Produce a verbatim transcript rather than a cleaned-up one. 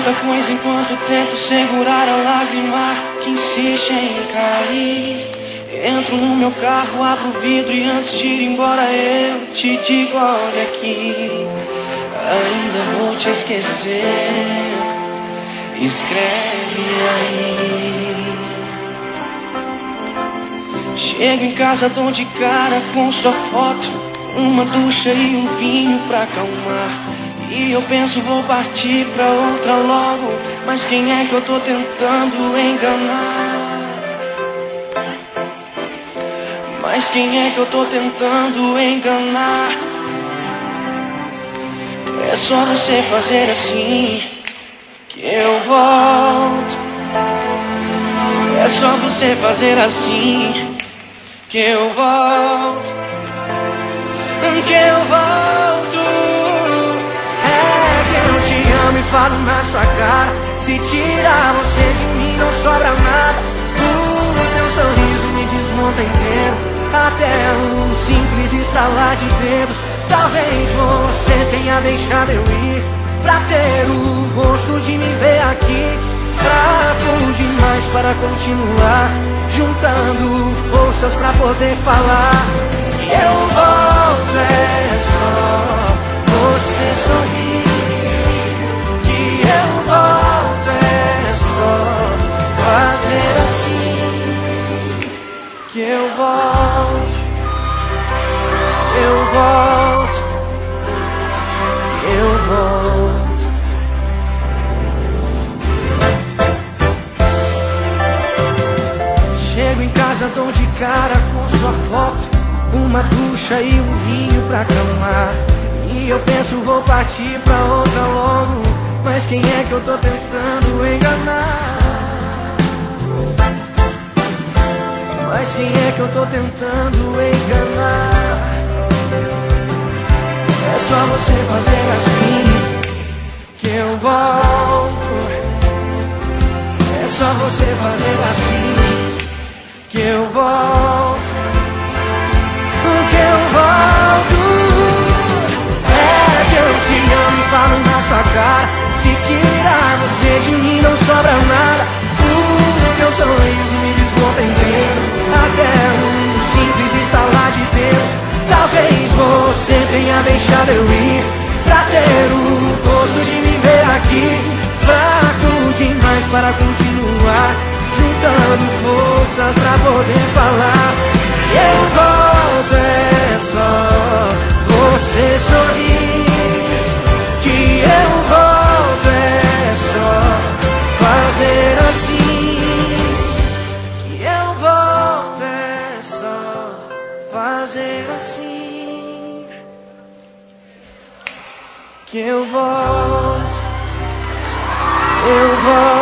tanta coisa enquanto tento segurar a lágrima que insiste em cair. Entro no meu carro, abro o vidro e antes de ir embora eu te digo, olha aqui, ainda vou te esquecer, escreve aí. Chego em casa, dou de cara com sua foto, uma ducha e um vinho pra acalmar. E eu penso, vou partir pra outra logo, mas quem é que eu tô tentando enganar? Mas quem é que eu tô tentando enganar? É só você fazer assim que eu volto. É só você fazer assim que eu volto. Que eu volto. É que eu te amo e falo na sua cara. Se tirar você de mim não sobra nada. O teu sorriso me desmonta inteiro. Até um simples estalar de dedos. Talvez você tenha deixado eu ir pra ter o gosto de me ver aqui. Fraco demais para continuar, juntando forças pra poder falar. E eu volto, é só você sorrir. Que eu volto, é só fazer assim. Que eu volto, eu volto, eu volto. Chego em casa, dou de cara com sua foto, uma ducha e um vinho pra acalmar. E eu penso, vou partir pra outra logo, mas quem é que eu tô tentando enganar? Mas quem é que eu tô tentando enganar? É só você fazer assim que eu volto. É só você fazer assim que eu volto. Que eu volto. É que eu te amo e falo na sua cara. Se tirar você de mim não sobra nada. O teu sorriso me desmonta inteiro. Até um simples estalar de Deus. Talvez você tenha deixado eu ir pra ter o gosto de me ver aqui. Fraco demais para continuar, juntando forças pra poder falar. E eu volto, é só você sorrir. Que eu volto, é só fazer assim. Que eu volto, é só fazer assim. Que eu volto, eu volto.